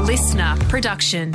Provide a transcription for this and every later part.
listener production.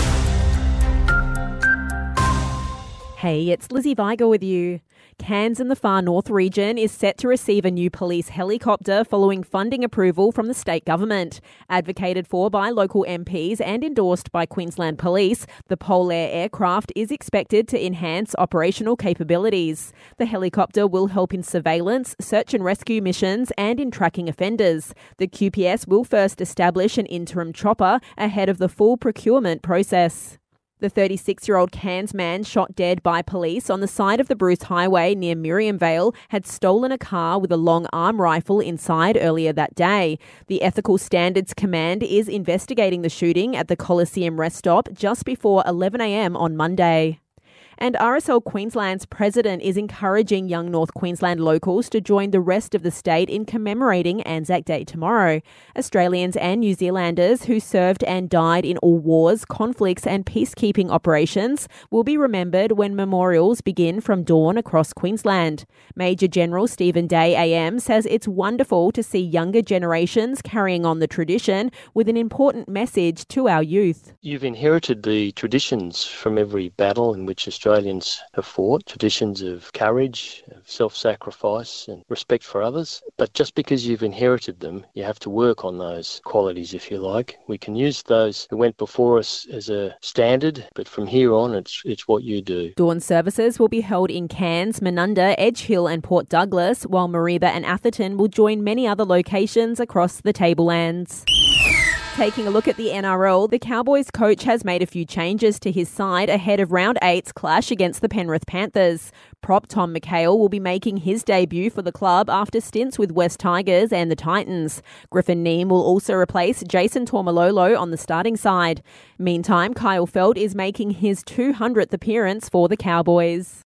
Hey, it's Lizzie Vigo with you. Cairns in the far north region is set to receive a new police helicopter following funding approval from the state government. Advocated for by local MPs and endorsed by Queensland Police, the Polair aircraft is expected to enhance operational capabilities. The helicopter will help in surveillance, search and rescue missions and in tracking offenders. The QPS will first establish an interim chopper ahead of the full procurement process. The 36-year-old Cairns man shot dead by police on the side of the Bruce Highway near Miriamvale had stolen a car with a long arm rifle inside earlier that day. The Ethical Standards Command is investigating the shooting at the Coliseum rest stop just before 11 a.m. on Monday. And RSL Queensland's president is encouraging young North Queensland locals to join the rest of the state in commemorating Anzac Day tomorrow. Australians and New Zealanders who served and died in all wars, conflicts and peacekeeping operations will be remembered when memorials begin from dawn across Queensland. Major General Stephen Day AM says it's wonderful to see younger generations carrying on the tradition with an important message to our youth. You've inherited the traditions from every battle in which Australians have fought, traditions of courage, of self-sacrifice and respect for others. But just because you've inherited them, you have to work on those qualities, if you like. We can use those who went before us as a standard, but from here on, it's what you do. Dawn services will be held in Cairns, Menunda, Edge Hill and Port Douglas, while Mareeba and Atherton will join many other locations across the Tablelands. Taking a look at the NRL, the Cowboys coach has made a few changes to his side ahead of Round 8's clash against the Penrith Panthers. Prop Tom McHale will be making his debut for the club after stints with West Tigers and the Titans. Griffin Neame will also replace Jason Taumalolo on the starting side. Meantime, Kyle Feldt is making his 200th appearance for the Cowboys.